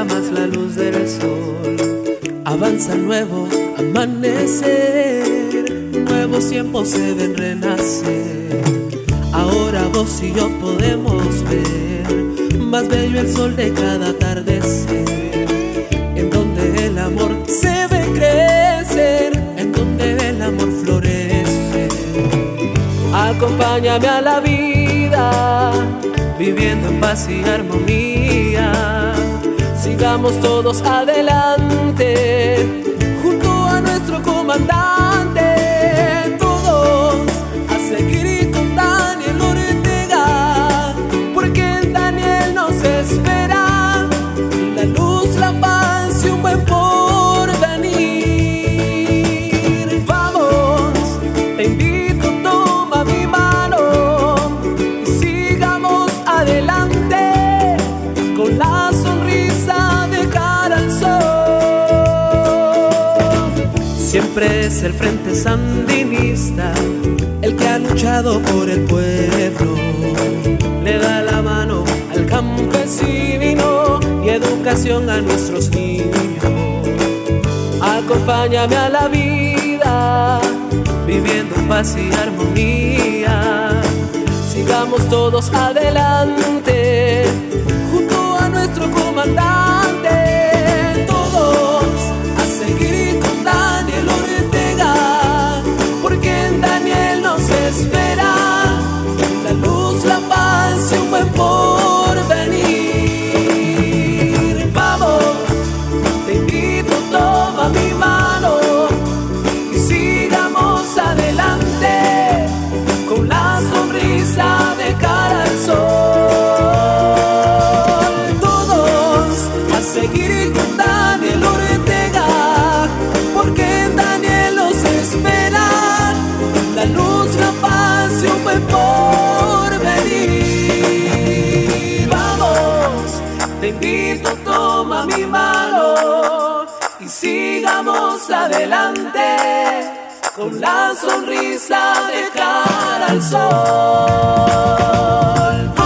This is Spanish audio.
brilla más la luz del sol. Avanza el nuevo amanecer, nuevos tiempos deben renacer. Ahora vos y yo podemos ver más bello el sol de cada atardecer, en donde el amor se ve crecer, en donde el amor florece. Acompáñame a la vida, viviendo en paz y armonía. Sigamos todos adelante, junto a nuestro comandante. Todos a seguir con Daniel Ortega, porque en Daniel nos espera la luz, la paz y un buen porvenir. Vamos, te invito, toma mi mano y sigamos adelante con la sonrisa de cara al sol. Siempre es el Frente Sandinista el que ha luchado por el pueblo, le da la mano al campesino y educación a nuestros niños. Acompáñame a la vida, viviendo en paz y armonía. Sigamos todos adelante, junto a nuestro comandante. Todos a seguir con Daniel Ortega, porque en Daniel nos espera la luz, la paz y un buen porvenir. Vamos, te invito, toma mi mano y sigamos adelante con la sonrisa de cara al sol. Todos a seguir con Daniel Ortega, porque en Daniel nos espera la luz, la paz y un buen porvenir. Vamos, te invito, toma mi mano y sigamos adelante con la sonrisa de cara al sol.